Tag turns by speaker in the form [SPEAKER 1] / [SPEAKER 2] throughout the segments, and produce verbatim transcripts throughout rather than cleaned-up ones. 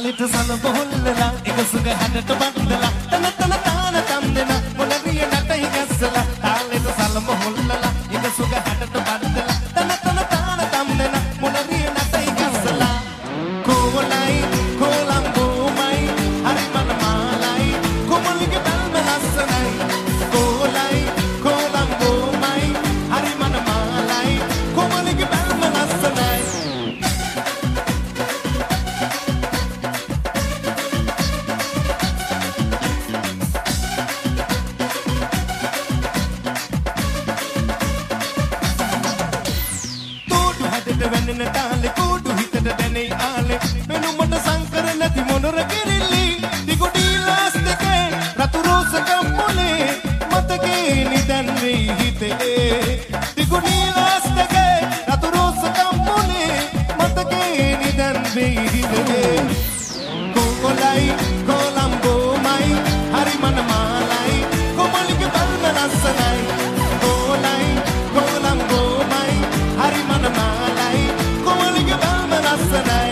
[SPEAKER 1] තාලෙට සලබොල්ලලා එක සුග හැඩට බඳලා තන තන තාන තම්දෙන මොළරිය නැටයි ගැස්සලා තාලෙට සලබොල්ලලා එක සුග හැඩට බඳලා තන තන තාන තම්දෙන මොළරිය නැටයි ගැස්සලා කොවලයි කොලම්බෝමයි හරි මන මාලයි කොමලිගේ බල්ම ලස්සනයි කොවලයි කොලම්බෝමයි හරි මන මාලයි කොමලිගේ බල්ම ලස්සනයි වෙන්න තාලේ කුඩු හිතට දැනේ ආලේ මෙනුමට සංකර නැති මොනර කිරිලි දිගුඩීලාස් දෙකේ රතු රෝස කම්මුලේ මතකේ නිදන් වෙයි හිතේ දිගුඩීලාස් දෙකේ රතු රෝස කම්මුලේ මතකේ නිදන් වෙයි හිතේ කොකොලයි කොලම්බෝමයි හරි මන මාලයි කොමලිගේ බල්ම ලස්සනයි කොලයි කොලම්බෝමයි හරි මන මාලයි කොමලිගේ බල්ම ලස්සනයි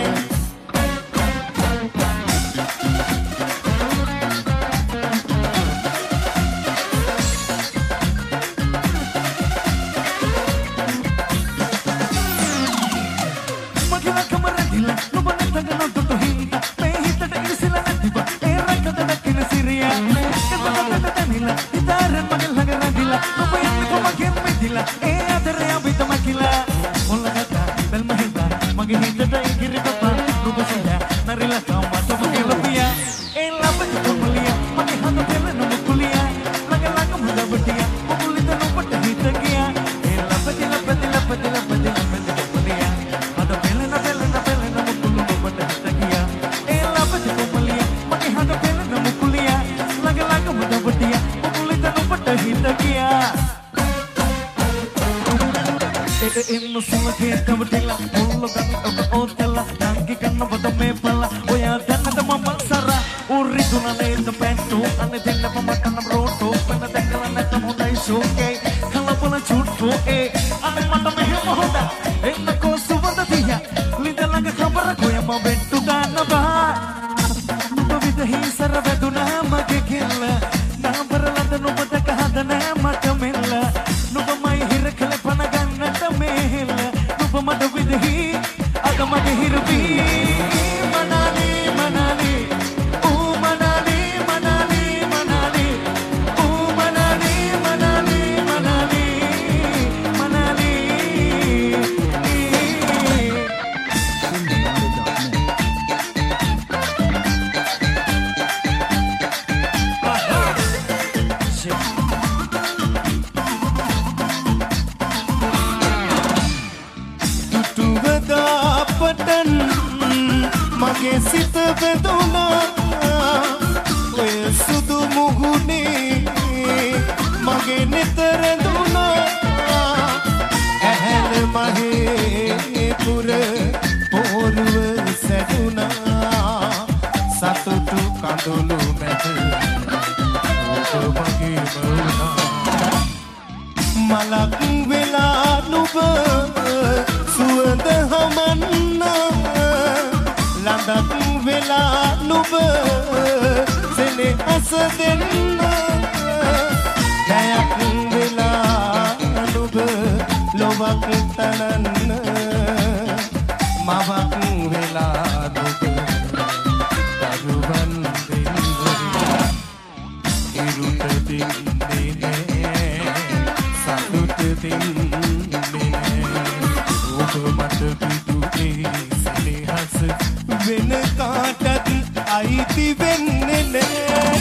[SPEAKER 1] මගිලා කමරදිලා නුඹ නැතගෙන දුටු හින්දා මේ හිතට ඉරිසිලා නැතිව ඒ රකද දකින සිරියා කතකට තනිලා ඉතාරන් මගේ ළඟ රැඳිලා නුඹ ඉන්නේ කොමගෙන් මෙදිලා ඒ අතරේ අපිට මකිලා මොළකට බෙල්ම හින්දා මගේ හිතට ඉගිරි කපා නුඹ සියා නරිලා කම්මත මගේ ලොපියා ඒ ලබක කොමලියා මගේ හඳ පෙරන මුකුලියා ළඟ ළඟ මුදවටියා මුකුලිත නුඹට හිත ගියා ඒ ලබති ලබති ලබති ලබති ලබති කොමලියා හඳ පෙරන පෙරන පෙරන මුකුළු නුඹට හිත ගියා ඒ ලබති කොමලියා මගේ හඳ පෙරන මුකුලියා ළඟ ළඟ මුදවටියා මුකුලිත නුඹට හිත ගියා ඉන්න සුලකේ කවටිලා මුල්ල ගන්න ඔබ ඕතලා නාගි කන්න බද මේ පලා ඔයා දැන්නද මම සරා උරි දුනනේ පෙන්ටු අනේ දෙන්න මම කන්න රෝටෝ පෙන දැකලා නැත හොඳයි ෂෝකේ කලබල චුට්ටු ඒ අනේ මට මෙහෙම හොඳ එන්න කොසුවද තියා ලිඳ ළඟ කබර කොයම වෙට්ටු ගන්න බා නුඹ විදහි සර වැදුනා මගේ කෙල්ල නාඹරලද නුඹ දැක හදනා මට මෙල්ල නුඹමයි හිර කළ පන ගන්නට මෙහෙල්ල නුඹ මට විදහි අද මගේ හිරවි මනාලි මනාලි ඌ මනාලි මනාලි මනාලි ඌ මනාලි මනාලි මනාලි මනාලි මගේ සිත බෙදුනා ඔය සුදු මුහුණේ මගේ නිතර දුනා ඇහැල මහේ පුර පොරුව සැදුනා සතුටු කඳුළු මැද ඔබ මගේ වුණා මලක් වෙලා නුඹ සුවඳ හමන්නා ලඳක් වෙලා නුඹ සෙනෙහස දෙන්න දැයක් වෙලා නුඹ ලොවක් තනන්න මවක් වෙලා නුඹ දරුවන් දෙන්න ඉරුට දෙන්නේ නෑ සතුට දෙන්නේ නෑ ඔබ මට පිටුනේ සෙනෙහස වෙන කාටත් අයිති වෙන්නේ නෑ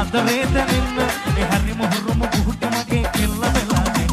[SPEAKER 1] ආදරේ දැනෙන්න ඒ හරිම හුරුම පුහුට මගේ කෙල්ල වෙලා දෙන්න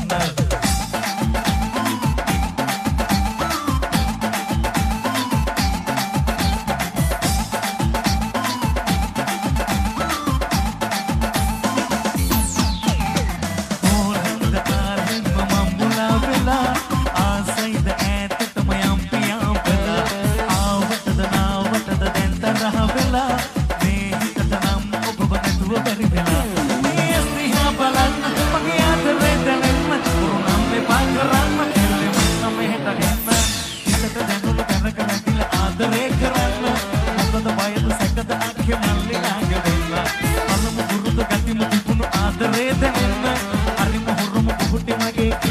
[SPEAKER 1] Get